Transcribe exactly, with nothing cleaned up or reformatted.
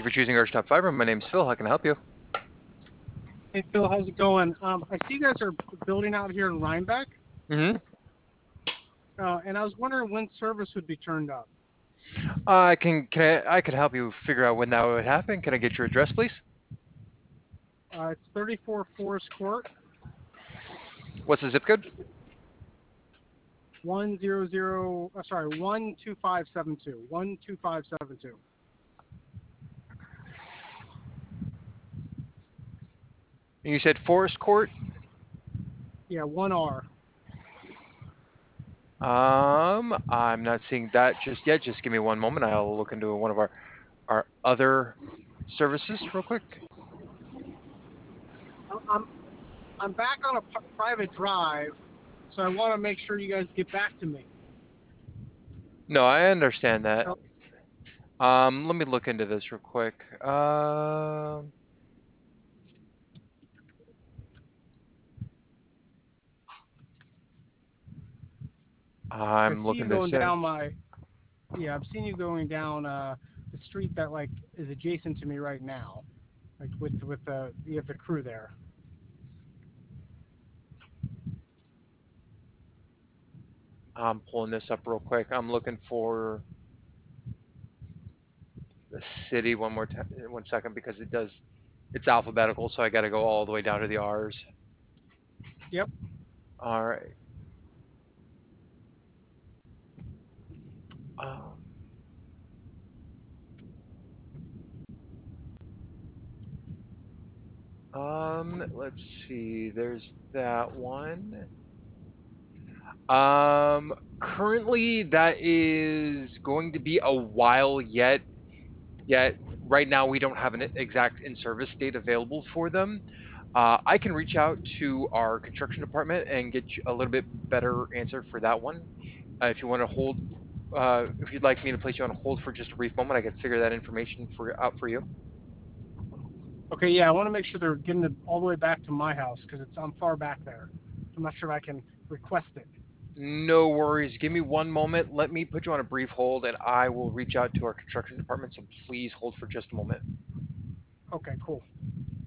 you for choosing Archtop Fiber. My name's Phil. How can I help you? Hey Phil, how's it going? Um, I see you guys are building out here in Rhinebeck, Mm-hmm. uh, and I was wondering when service would be turned up. I can can I, I could help you figure out when that would happen. Can I get your address, please? Uh, it's thirty-four Forest Court, What's the zip code? one zero zero. Uh, sorry, one two five seven two. One two five seven two. You said Forest Court. Yeah, one R. Um, I'm not seeing that just yet. Just give me one moment. I'll look into one of our our other services real quick. I'm I'm back on a p- private drive, so I want to make sure you guys get back to me. No, I understand that. So, Um, let me look into this real quick. Um, I I'm see you looking this going in. down my. Yeah, I've seen you going down uh, the street that like is adjacent to me right now, like with with the you have the crew there. I'm pulling this up real quick. I'm looking for the city one more time, one second, because it does, it's alphabetical, so I got to go all the way down to the R's. Yep. All right. Um, um, let's see. There's that one. Um, currently that is going to be a while yet. Yet right now we don't have an exact in-service date available for them. Uh, I can reach out to our construction department and get you a little bit better answer for that one. Uh, if you want to hold, uh, if you'd like me to place you on hold for just a brief moment, I can figure that information for out for you. Okay, yeah, I want to make sure they're getting it all the way back to my house because it's I'm far back there. I'm not sure if I can request it. No worries. Give me one moment. Let me put you on a brief hold, and I will reach out to our construction department. So please hold for just a moment. Okay, cool.